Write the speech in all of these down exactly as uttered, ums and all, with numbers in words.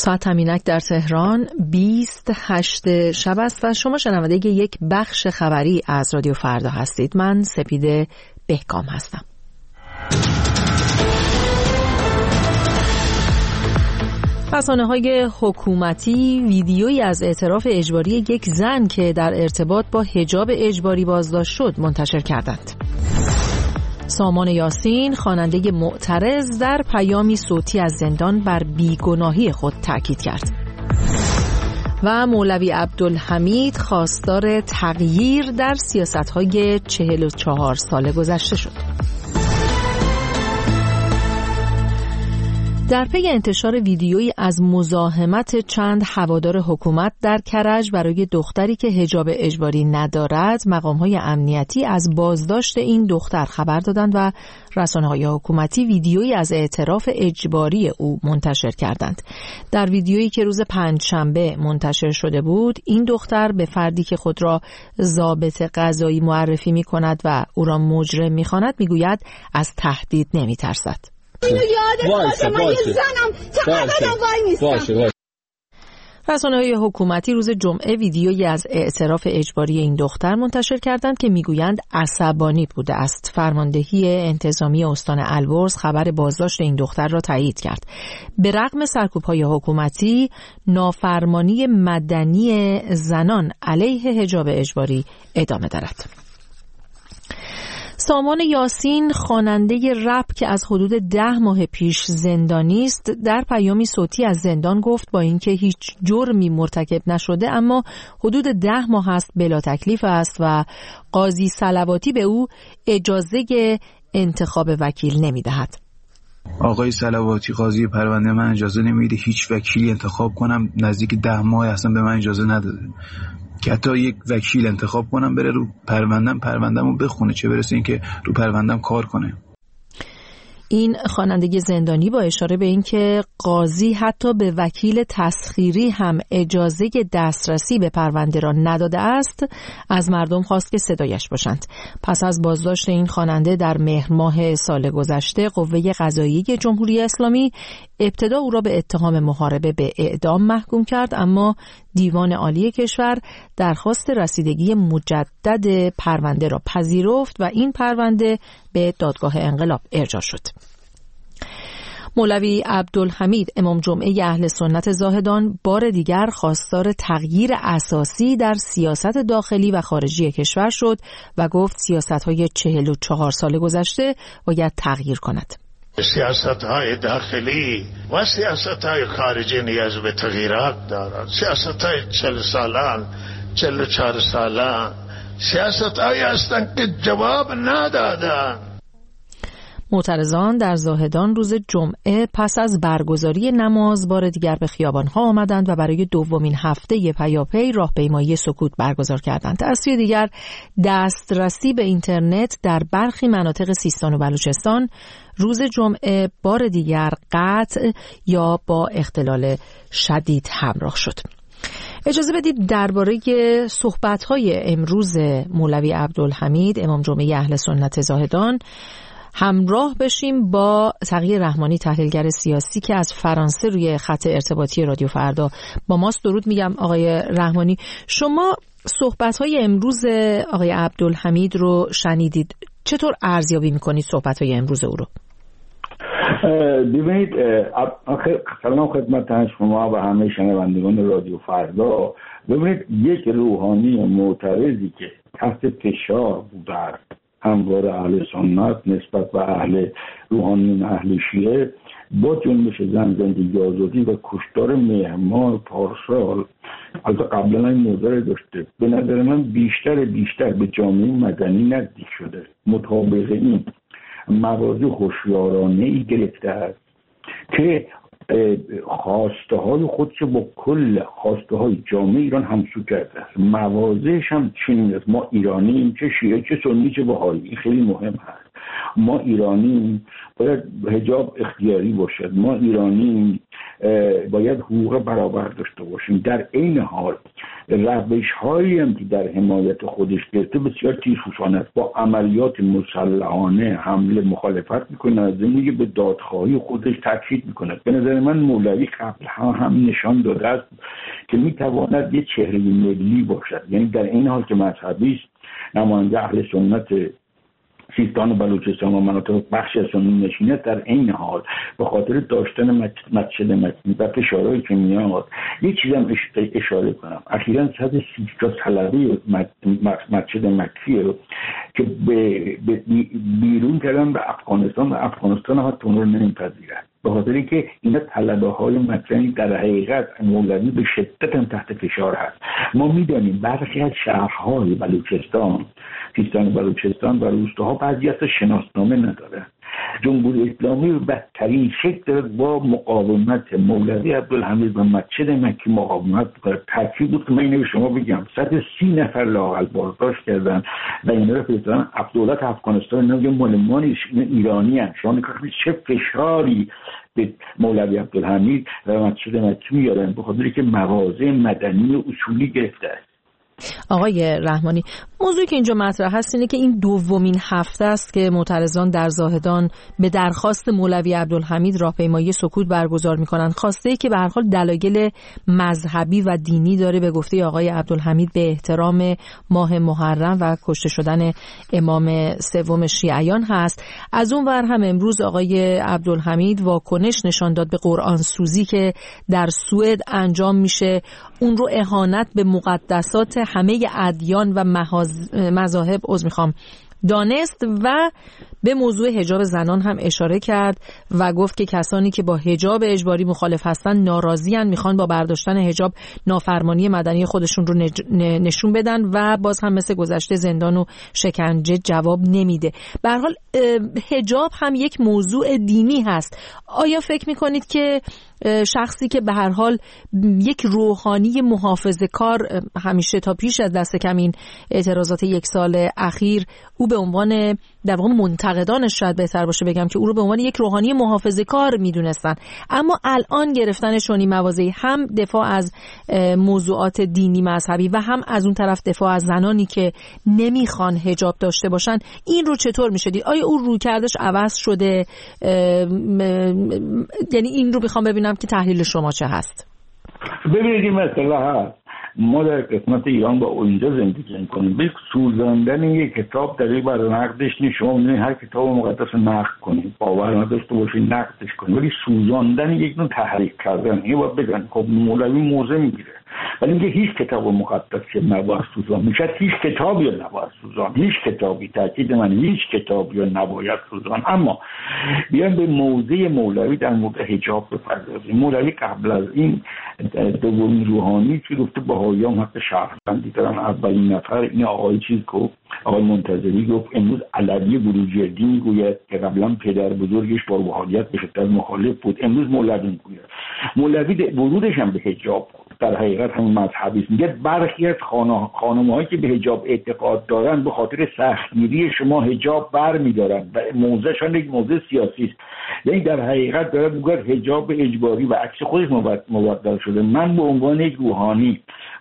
ساعت همینک در تهران بیست و هشت شب است و شما شنونده یک بخش خبری از رادیو فردا هستید. من سپیده بهکام هستم. رسانه‌های حکومتی ویدیویی از اعتراف اجباری یک زن که در ارتباط با حجاب اجباری بازداشت شد منتشر کردند. سامان یاسین خواننده معترض در پیامی صوتی از زندان بر بیگناهی خود تاکید کرد. و مولوی عبدالحمید خواستار تغییر در سیاست‌های چهل و چهار سال گذشته شد. در پی انتشار ویدیویی از مزاحمت چند هوادار حکومت در کرج برای دختری که حجاب اجباری ندارد، مقام‌های امنیتی از بازداشت این دختر خبر دادند و رسانه‌های حکومتی ویدیویی از اعتراف اجباری او منتشر کردند. در ویدیویی که روز پنجشنبه منتشر شده بود، این دختر به فردی که خود را ضابط قضایی معرفی می‌کند و او را مجرم می‌خواند می‌گوید از تهدید نمی‌ترسد. اینو یادت باشه من یه زنم چقدرم وای نیستم. رسانه‌های حکومتی روز جمعه ویدیویی از اعتراف اجباری این دختر منتشر کردند که میگویند عصبانی بوده است. فرماندهی انتظامی استان البرز خبر بازداشت این دختر را تایید کرد. به رغم سرکوب‌های حکومتی، نافرمانی مدنی زنان علیه حجاب اجباری ادامه دارد. سامان یاسین خواننده رپ که از حدود ده ماه پیش زندانی است در پیامی صوتی از زندان گفت با اینکه هیچ جرمی مرتکب نشده اما حدود ده ماه است بلا تکلیف است و قاضی صلواتی به او اجازه انتخاب وکیل نمیدهد. آقای صلواتی قاضی پرونده من اجازه نمیده هیچ وکیلی انتخاب کنم، نزدیک ده ماه اصلا به من اجازه نداده که حتی یک وکیل انتخاب کنم بره رو پروندم پروندمو بخونه، چه برسه این که رو پروندم کار کنه. این خواننده زندانی با اشاره به این که قاضی حتی به وکیل تسخیری هم اجازه دسترسی به پرونده را نداده است، از مردم خواست که صدایش باشند. پس از بازداشت این خواننده در مهر ماه سال گذشته، قوه قضاییه جمهوری اسلامی ابتدا او را به اتهام محاربه به اعدام محکوم کرد، اما دیوان عالی کشور درخواست رسیدگی مجدد پرونده را پذیرفت و این پرونده به دادگاه انقلاب ارجاع شد. مولوی عبدالحمید امام جمعه اهل سنت زاهدان بار دیگر خواستار تغییر اساسی در سیاست داخلی و خارجی کشور شد و گفت سیاست‌های چهل و چهار سال گذشته باید تغییر کند. سیاست‌های داخلی و سیاست‌های خارجی نیاز به تغییرات دارند. سیاست‌های چهل سالان، چهل و چهار سالان سیاست‌هایی هستند که جواب ندادند. معترضان در زاهدان روز جمعه پس از برگزاری نماز بار دیگر به خیابان‌ها آمدند و برای دومین هفته پیاپی راهپیمایی سکوت برگزار کردند. از سوی دیگر دسترسی به اینترنت در برخی مناطق سیستان و بلوچستان روز جمعه بار دیگر قطع یا با اختلال شدید همراه شد. اجازه بدید درباره صحبت‌های امروز مولوی عبدالحمید امام جمعه اهل سنت زاهدان همراه بشیم با تقی رحمانی، تحلیلگر سیاسی که از فرانسه روی خط ارتباطی رادیو فردا با ماست. درود میگم آقای رحمانی. شما صحبت‌های امروز آقای عبدالحمید رو شنیدید، چطور ارزیابی می‌کنید صحبت‌های امروز او رو؟ ببینید، سلام خدمت شما و همه شنوندگان رادیو فردا. ببینید، یک روحانی معترضی که تحت فشار بوده هموار اهل سنت نسبت به اهل روحانیون اهل شیعه با جنبش زن زندگی آزادی و کشتار مهرماه پارسال، البته قبلا این موضوع داشته، به نظر من بیشتر بیشتر به جامعه مدنی نزدیک شده، مطابق این مواضع هوشیارانه ای گرفته است که خواسته های خود که با کل خواسته های جامعه ایران همسو کرده است. مواضعش هم چنین است. ما ایرانیم، چه شیعه چه سنی چه بهایی، این خیلی مهم هست. ما ایرانیم باید حجاب اختیاری باشد، ما ایرانیم باید حقوق برابر داشته باشیم. در این حال روش هایی هم که در حمایت خودش گرفته بسیار تیزهوشانه است. با عملیات مسلحانه حمله مخالفت میکنه، از این که به دادخواهی خودش تاکید میکنه. به نظر من مولوی قبل ها هم نشان داده است که میتواند یه چهره ملی باشد، یعنی در این حال که مذهبی است، نماینده اهل سنت سیستان و بلوچستان و مناطق بخش از سنی نشینه، در این حال به خاطر داشتن مسجد مکی و فشارهایی که میاد یک چیز هم اشاره کنم. اخیراً صد و سی تا طلبه مسجد مکی رو که به بیرون کردن به افغانستان و افغانستان ها اون رو نمیپذیرند، به خاطر اینکه اینا طلبه های مدنی در حقیقت مولوی به شدت هم تحت فشار هست. ما میدانیم برخی از شهرهای بلوچستان، سیستان بلوچستان و روستاها بعضی از شناسنامه نداره. جمهوری اسلامی بدترین شکل با مقاومت مولوی عبدالحمید و مسجد مکی مقاومت میکنه. تاکید بود که من اینو به شما بگم صد و سی نفر لااقل بازداشت کردن و اینا رو فرستادن دولت افغانستان. اینا مولمان ایرانی ان شما چه فشاری به مولوی عبدالحمید و مسجد مکی میارن، به خاطر که مواضع مدنی اصولی گرفته است. آقای رحمانی، موضوعی که اینجا مطرح هست اینه که این دومین هفته است که معترضان در زاهدان به درخواست مولوی عبدالحمید راهپیمایی سکوت برگزار می‌کنند. خواسته که به هر حال دلایل مذهبی و دینی داره، به گفته آقای عبدالحمید به احترام ماه محرم و کشته شدن امام سوم شیعیان هست. از اون ور هم امروز آقای عبدالحمید واکنش نشان داد به قرآن سوزی که در سوئد انجام میشه، اون رو اهانت به مقدسات همه ادیان و مذاهب عذر میخوام دانست و به موضوع حجاب زنان هم اشاره کرد و گفت که کسانی که با حجاب اجباری مخالف هستن ناراضی‌اند، میخوان با برداشتن حجاب نافرمانی مدنی خودشون رو نشون بدن و باز هم مثل گذشته زندان و شکنجه جواب نمیده. به هر حال حجاب هم یک موضوع دینی هست. آیا فکر میکنید که شخصی که به هر حال یک روحانی محافظه‌کار همیشه تا پیش از دست کم این اعتراضات یک سال اخیر، او به عنوان در واقع منتقدانش شاید بهتر باشه بگم که او رو به عنوان یک روحانی محافظه‌کار میدونستن، اما الان گرفتن چنین مواضعی هم دفاع از موضوعات دینی مذهبی و هم از اون طرف دفاع از زنانی که نمیخوان حجاب داشته باشن، این رو چطور میشه دید؟ آیا او رویکردش عوض شده؟ یعنی این رو میخوام ببینم که تحلیل شما چه هست. ببینید این مسئله هست، ما در قسمت ایران با اونجا زندگی میکنیم. به سوزاندن یک کتاب دلیل برای نقدش نیست. شما میدونید هر کتاب مقدس نقد کنید، باور نداشته باشید نقدش کنید، ولی سوزاندن یک نوع تحریک کردن. این باید بگن خب مولوی موضع میگیره، ولی میگه هیچ کتاب مقدس که نباید سوزان میشه، هیچ کتابی نباید سوزان، هیچ کتابی، تاکید من هیچ کتابی نباید سوزان. اما بیان به موضع مولوی در مورد حجاب بپردازیم. مولوی قبل از این دومین روحانی که گفته بهائیان حق شهروندی دارن، اولین نفر این آقای چیز گفت، آقای منتظری گفت. امروز علوی بروجردی میگوید که قبلا پدر بزرگش با روحانیت به شدت مخالف بود، امروز مولوی میگوید. مولوی ورودش هم به حجاب در حقیقت همین مذهبی است. میگه برخی از خانم‌هایی که به حجاب اعتقاد دارن به خاطر سختگیری شما حجاب برمی‌دارن و موضعشان یک موضع سیاسی است. یعنی در حقیقت داره میگه حجاب اجباری و عکس خودش مبدل شده. من به عنوان یک روحانی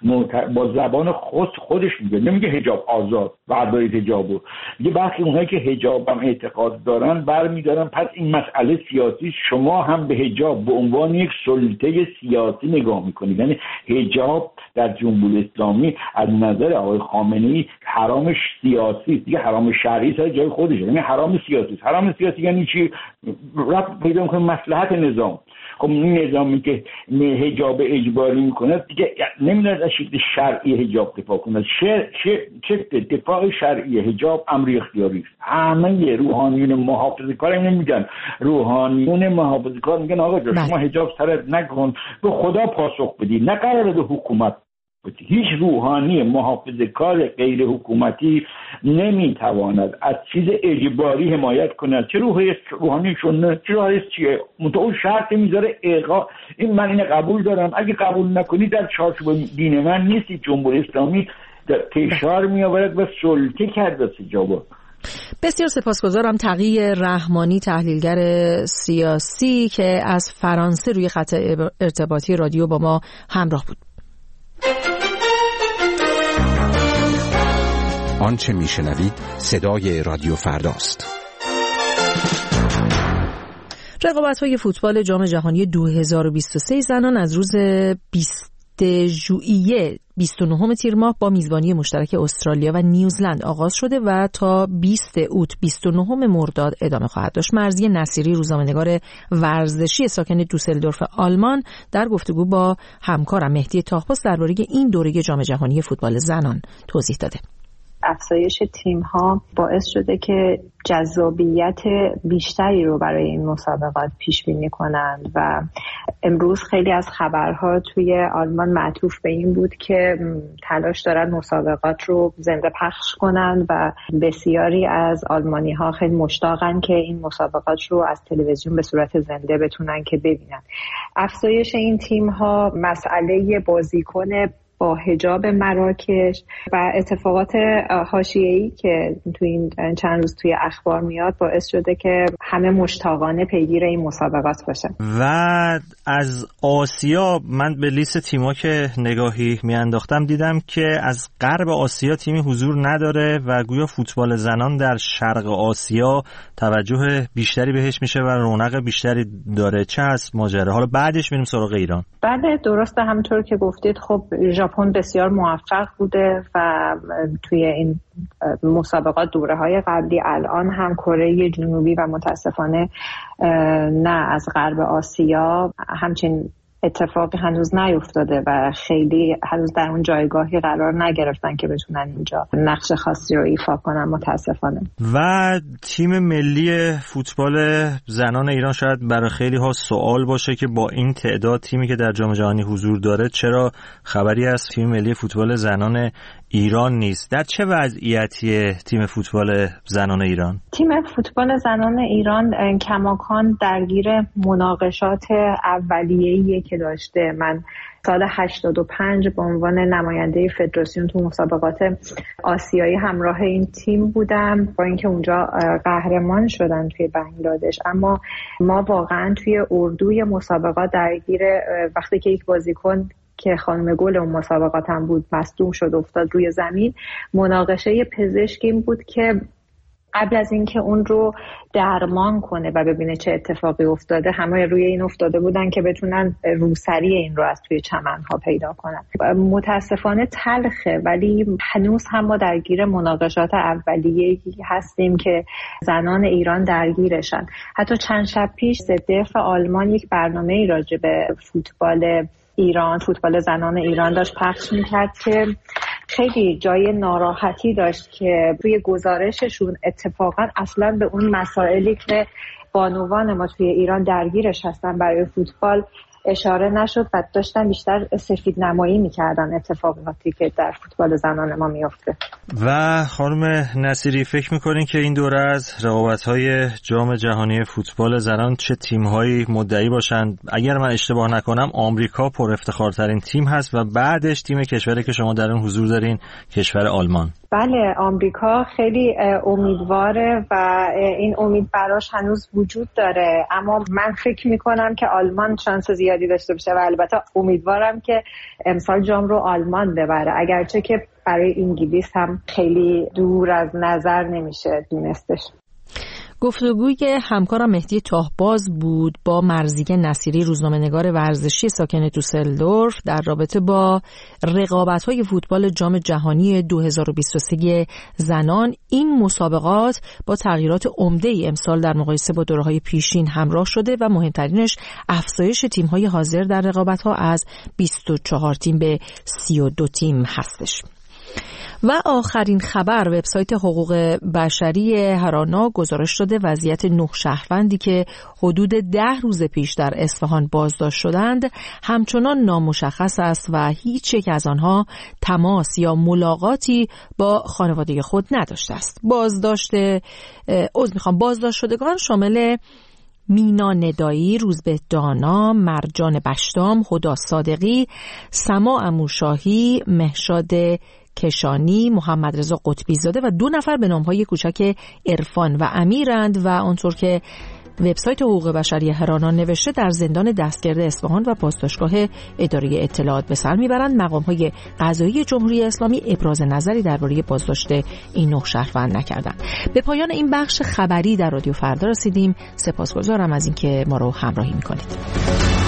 با زبان خود خودش میگه، نمیگه حجاب آزاد بردارید حجابو، میگه برخی اونهایی که حجاب هم اعتقاد دارن برمی‌دارن، پس این مسئله سیاسی، شما هم به حجاب به عنوان یک سلطه سیاسی نگاه میکنید. یعنی حجاب در جمهوری اسلامی از نظر آقای خامنه‌ای حرام سیاسی است، دیگه حرام شرعی سر جای خودشه، یعنی حرام سیاسی است. حرام سیاسی یعنی چی؟ ربط پیدا می‌کنه مصلحت نظام. خب این نظامی که حجاب اجباری میکنه دیگه نمیدونه از شکل شرعی حجاب دفاع کنه. چه دفاع شرعی حجاب امر اختیاری است. همه روحانیون محافظه‌کار اینو میگن، روحانیون محافظه‌کار میگن آقا جان شما حجاب سرت نکن، به خدا پاسخ بدی، نه قراره به حکومت بدی. هیچ روحانی محافظه‌کار غیر حکومتی نمیتواند از چیز اجباری حمایت کند، چه روحی روحانی شونه چه روحی چیه، متو شرط میذاره اقا. این من اینو قبول دارم، اگه قبول نکنی در چارچوب دین من نیستی. جمهوری اسلامی فشار میآورد و سلطه کرده حجاب. بسیار سپاسگزارم. تقی رحمانی، تحلیلگر سیاسی که از فرانسه روی خط ارتباطی رادیو با ما همراه بود. آنچه میشنوید صدای رادیو فرداست. رقابت‌های فوتبال جام جهانی دو هزار و بیست و سه زنان از روز بیست ژوئیه بیست و نه تیر ماه با میزبانی مشترک استرالیا و نیوزلند آغاز شده و تا بیست اوت بیست و نه مرداد ادامه خواهد داشت. مرضیه نصیری، روزنامه‌نگار ورزشی ساکن دوسلدورف آلمان، در گفتگو با همکارم مهدی طاهپاس درباره این دوره جام جهانی فوتبال زنان توضیح داده. افزایش تیم‌ها باعث شده که جذابیت بیشتری رو برای این مسابقات پیش بینی کنند و امروز خیلی از خبرها توی آلمان معطوف به این بود که تلاش دارن مسابقات رو زنده پخش کنند و بسیاری از آلمانی‌ها خیلی مشتاقن که این مسابقات رو از تلویزیون به صورت زنده بتونن که ببینن. افزایش این تیم‌ها، مسئله بازیکن با حجاب مراکش و اتفاقات حاشیه‌ای که توی این چند روز توی اخبار میاد باعث شده که همه مشتاقانه پیگیر این مسابقات باشن. و از آسیا من به لیست تیم‌ها که نگاهی میانداختم دیدم که از غرب آسیا تیمی حضور نداره و گویا فوتبال زنان در شرق آسیا توجه بیشتری بهش میشه و رونق بیشتری داره. چه هست ماجرا؟ حالا بعدش میریم سراغ ایران. بله درسته، همونطور که گفتید خب ژاپن بسیار موفق بوده و توی این مسابقات دوره‌های قبلی، الان هم کره جنوبی و متاسفانه نه از غرب آسیا همچین اتفاقی هنوز نیفتاده و خیلی هنوز در اون جایگاهی قرار نگرفتن که بتونن اینجا نقش خاصی رو ایفا کنن متاسفانه. و تیم ملی فوتبال زنان ایران شاید برای خیلی ها سوال باشه که با این تعداد تیمی که در جام جهانی حضور داره چرا خبری از تیم ملی فوتبال زنان ایران نیست؟ در چه وضعیتیه تیم فوتبال زنان ایران؟ تیم فوتبال زنان ایران کماکان درگیر مناقشات اولیه‌ای که داشته. من سال هشتاد و پنج به عنوان نماینده فدراسیون تو مسابقات آسیایی همراه این تیم بودم، با اینکه اونجا قهرمان شدن توی بنگلادش. اما ما واقعا توی اردوی مسابقات درگیر وقتی که یک بازیکن که خانم گل اون مسابقات هم بود مصدوم شد افتاد روی زمین، مناقشه پزشکی این بود که قبل از اینکه اون رو درمان کنه و ببینه چه اتفاقی افتاده، همه روی این افتاده بودن که بتونن روسری این رو از توی چمن‌ها پیدا کنن. متاسفانه تلخه، ولی هنوز هم ما درگیر مناقشات اولیه‌ای هستیم که زنان ایران درگیرشن. حتی چند شب پیش ضد آلمان یک برنامه‌ای راجع به فوتبال ایران، فوتبال زنان ایران داشت پخش می‌کرد که خیلی جای ناراحتی داشت که توی گزارششون اتفاقا اصلا به اون مسائلی که بانوان ما توی ایران درگیرش هستن برای فوتبال اشاره نشد و داشتن بیشتر سفید نمایی میکردن اتفاقاتی که در فوتبال زنان ما میفته. و خانم نصیری فکر میکنین که این دوره از رقابت‌های جام جهانی فوتبال زنان چه تیم‌هایی مدعی باشند؟ اگر من اشتباه نکنم آمریکا پر افتخارترین تیم هست و بعدش تیم کشوری که شما در اون حضور دارین، کشور آلمان. بله، آمریکا خیلی امیدواره و این امید براش هنوز وجود داره، اما من فکر میکنم که آلمان شانس زیادی داشته باشه و البته امیدوارم که امسال جام رو آلمان ببره، اگرچه که برای انگلیس هم خیلی دور از نظر نمیشه دونستش. گفتگوی همکارم مهدی طاهپاس بود با مرضیه نصیری، روزنامه‌نگار ورزشی ساکن دوسلدورف، در رابطه با رقابت‌های فوتبال جام جهانی دو هزار و بیست و سه زنان. این مسابقات با تغییرات عمده‌ای امسال در مقایسه با دوره‌های پیشین همراه شده و مهمترینش افزایش تیم‌های حاضر در رقابت‌ها از بیست و چهار تیم به سی و دو تیم هستش. و آخرین خبر، وبسایت حقوق بشری هرانا گزارش داده وضعیت نه شهروندی که حدود ده روز پیش در اصفهان بازداشت شدند همچنان نامشخص است و هیچ یک از آنها تماس یا ملاقاتی با خانواده خود نداشته است. بازداشت عذر میخوام بازداشت شدگان شامل مینا ندایی، روزبه دانا، مرجان بشتام، هدا صادقی، سما امورشاهی، مهشاد کشانی، محمد رضا قطبی زاده و دو نفر به نامهای کوچک عرفان و امیرند و آنطور که وبسایت حقوق بشری هرانا نوشته در زندان دستگرد اصفهان و بازداشتگاه اداره اطلاعات به سر میبرند مقام‌های قضایی جمهوری اسلامی ابراز نظری درباره بازداشت این نه شهروند نکردند. به پایان این بخش خبری در رادیو فردا رسیدیم. سپاسگزارم از اینکه ما رو همراهی میکنید.